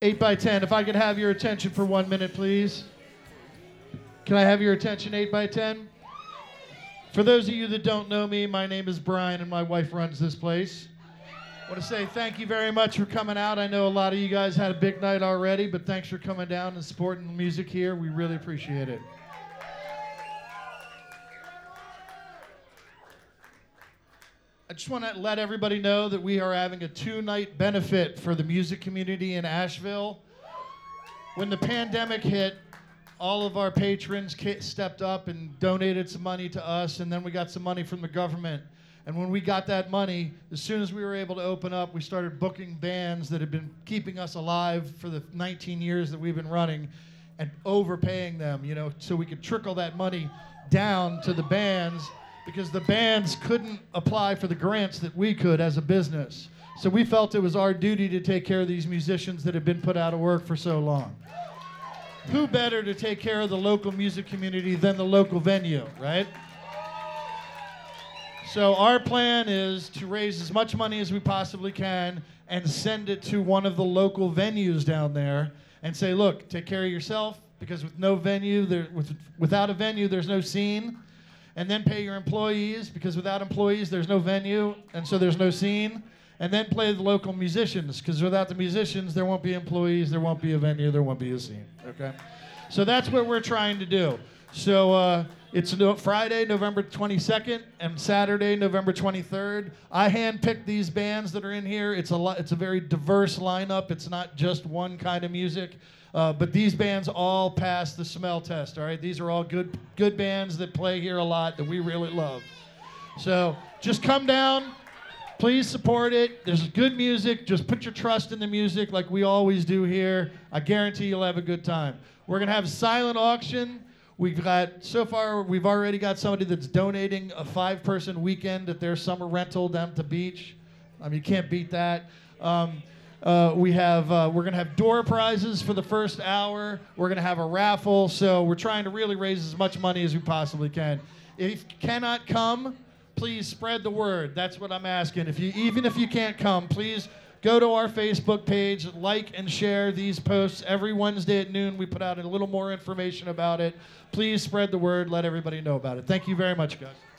8 by 10. If I could have your attention for 1 minute, please. Can I have your attention, 8 by 10? For those of you that don't know me, my name is Brian and my wife runs this place. I want to say thank you very much for coming out. I know a lot of you guys had a big night already, but thanks for coming down and supporting the music here. We really appreciate it. I just want to let everybody know that we are having a 2-night benefit for the music community in Asheville. When the pandemic hit, all of our patrons stepped up and donated some money to us, and then we got some money from the government. And when we got that money, as soon as we were able to open up, we started booking bands that had been keeping us alive for the 19 years that we've been running and overpaying them, so we could trickle that money down to the bands, because the bands couldn't apply for the grants that we could as a business. So we felt it was our duty to take care of these musicians that have been put out of work for so long. Who better to take care of the local music community than the local venue, right? So our plan is to raise as much money as we possibly can and send it to one of the local venues down there and say, look, take care of yourself, because with no venue, without a venue, there's no scene. And then pay your employees, because without employees, there's no venue, and so there's no scene. And then play the local musicians, because without the musicians, there won't be employees, there won't be a venue, there won't be a scene, okay? So that's what we're trying to do. So it's Friday, November 22nd, and Saturday, November 23rd. I handpicked these bands that are in here. It's a very diverse lineup. It's not just one kind of music. But these bands all pass the smell test, all right? These are all good bands that play here a lot that we really love. So just come down. Please support it. There's good music. Just put your trust in the music like we always do here. I guarantee you'll have a good time. We're going to have silent auction. So far, we've already got somebody that's donating a 5-person weekend at their summer rental down at the beach. I mean, you can't beat that. We're going to have door prizes for the first hour. We're going to have a raffle. So we're trying to really raise as much money as we possibly can. If you cannot come, please spread the word. That's what I'm asking. Even if you can't come, please go to our Facebook page, like and share these posts. Every Wednesday at noon, we put out a little more information about it. Please spread the word. Let everybody know about it. Thank you very much, guys.